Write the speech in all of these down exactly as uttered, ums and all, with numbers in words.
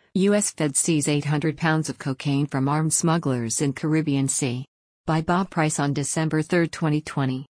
U S Fed sees eight hundred pounds of cocaine from armed smugglers in Caribbean Sea. By Bob Price on December third, twenty twenty.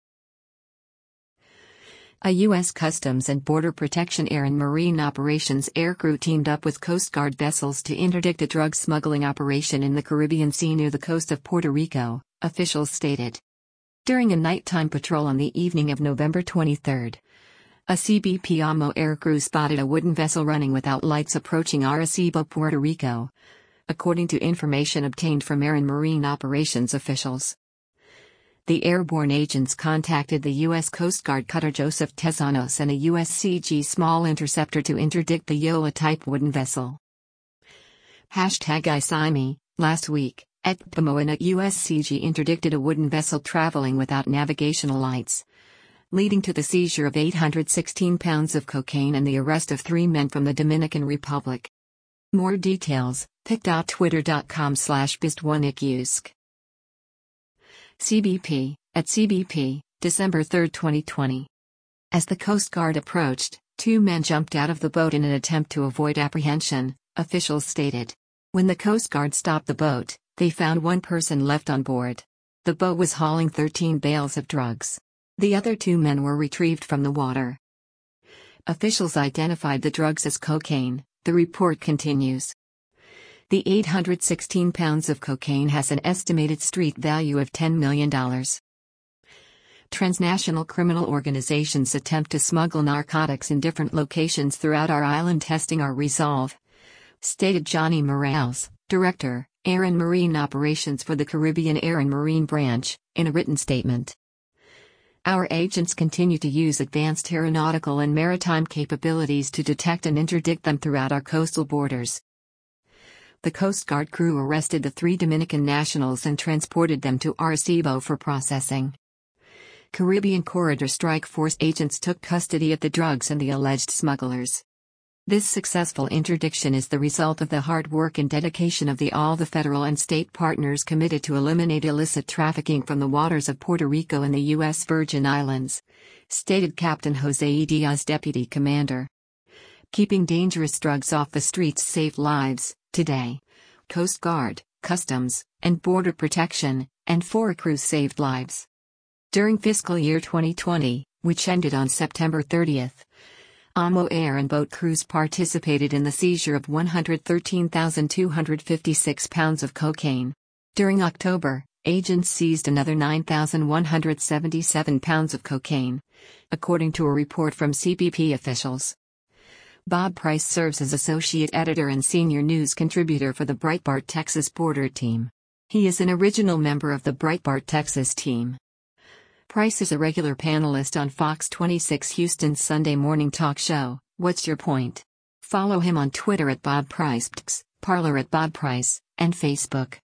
A U S Customs and Border Protection Air and Marine Operations aircrew teamed up with Coast Guard vessels to interdict a drug smuggling operation in the Caribbean Sea near the coast of Puerto Rico, officials stated. During a nighttime patrol on the evening of November twenty-third, a C B P A M O aircrew spotted a wooden vessel running without lights approaching Arecibo, Puerto Rico, according to information obtained from Air and Marine Operations officials. The airborne agents contacted the U S Coast Guard cutter Joseph Tezanos and a U S C G small interceptor to interdict the Yola-type wooden vessel. Hashtag ISIME. Last week, at Pamoana, a U S C G interdicted a wooden vessel traveling without navigational lights, leading to the seizure of eight hundred sixteen pounds of cocaine and the arrest of three men from the Dominican Republic. More details, pic.twitter.com slash bist1ikyusk. C B P, at C B P, December third, twenty twenty. As the Coast Guard approached, two men jumped out of the boat in an attempt to avoid apprehension, officials stated. When the Coast Guard stopped the boat, they found one person left on board. The boat was hauling thirteen bales of drugs. The other two men were retrieved from the water. Officials identified the drugs as cocaine, the report continues. The eight hundred sixteen pounds of cocaine has an estimated street value of ten million dollars. Transnational criminal organizations attempt to smuggle narcotics in different locations throughout our island, testing our resolve, stated Johnny Morales, Director, Air and Marine Operations for the Caribbean Air and Marine Branch, in a written statement. Our agents continue to use advanced aeronautical and maritime capabilities to detect and interdict them throughout our coastal borders. The Coast Guard crew arrested the three Dominican nationals and transported them to Arecibo for processing. Caribbean Corridor Strike Force agents took custody of the drugs and the alleged smugglers. This successful interdiction is the result of the hard work and dedication of the all the federal and state partners committed to eliminate illicit trafficking from the waters of Puerto Rico and the U S Virgin Islands, stated Captain Jose E. Diaz, Deputy Commander. Keeping dangerous drugs off the streets saved lives. Today, Coast Guard, Customs, and Border Protection, and four crews saved lives. During fiscal year twenty twenty, which ended on September thirtieth, A M O air and boat crews participated in the seizure of one hundred thirteen thousand two hundred fifty-six pounds of cocaine. During October, agents seized another nine thousand one hundred seventy-seven pounds of cocaine, according to a report from C B P officials. Bob Price serves as associate editor and senior news contributor for the Breitbart Texas Border Team. He is an original member of the Breitbart Texas team. Price is a regular panelist on Fox twenty-six Houston's Sunday morning talk show, What's Your Point? Follow him on Twitter at Bob Price, Parler at Bob Price, and Facebook.